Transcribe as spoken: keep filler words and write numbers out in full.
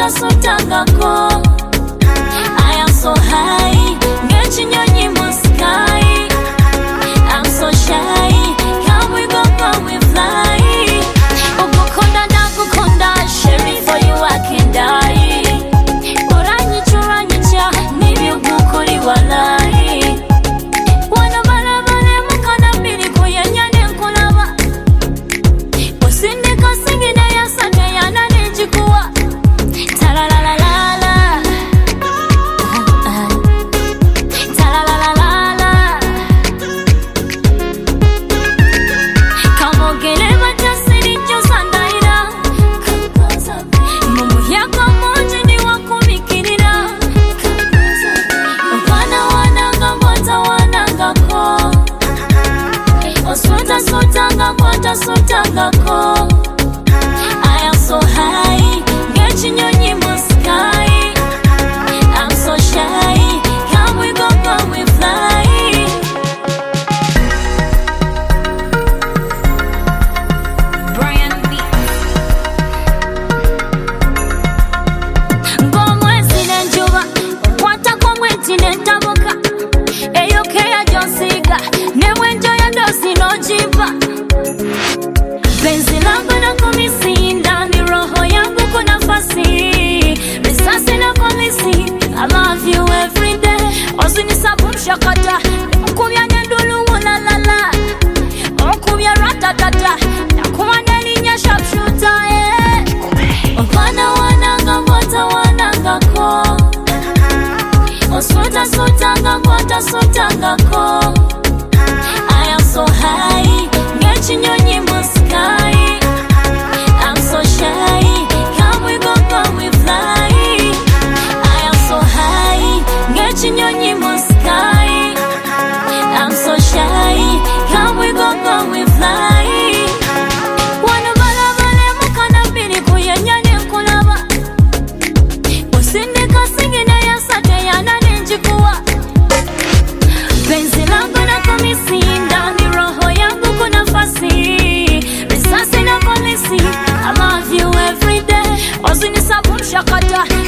Osweta sotangako. I am so high, ngechinyonyi mu sky. I'm so shy, can we go when we fly? Ukukonda na kukonda, Sherry, for you I can die. Uranyi churanyi cha, nibi ukukuri walai. Wana bala bale mukana mbili kuyanyane nkulaba. Usindika singine ya sate ya nani jikuwa. Talalalalala. Talalalalala. Kamogele matasiri josandaira. Mumu yako moji ni wakumikirira. Wana wananga ngota wanangako. Osweta sotangako tasotangako. I am so high, ngechinyonyi mu sky. I'm so shy, can we go when we fly? Brian B. Ngomwezi nenjuba, kwata kwa mwezi nentabuka. Eyokea jonsiga, newenjo ya dosi nojiba. Penzi langu na kumisinda, ni roho yangu kuna fasi. Risasi na polisi, I love you every day. Osini sabu mshakata, mkubya nyendulu ulalala. Mkubya ratatata, nakuwa nelinya sharpshooter, eh. Wana wananga ngota wanangako. Osweta sotangako tasotangako. I am so high, ngechinyonyi mu sky. I'm so shy, can we go when we fly? I am so high, ngechinyonyi mu sky. I'm so shy, can we go when we fly? Wana bala bale mukana mbili kuyanyane nkulaba. Usindika singine ya sate ya nani njikuwa. Penzi langu na kumisinda, ni roho yangu kuna fasi. Risasi na polisi, I love you every day. Osini sabu mshakata,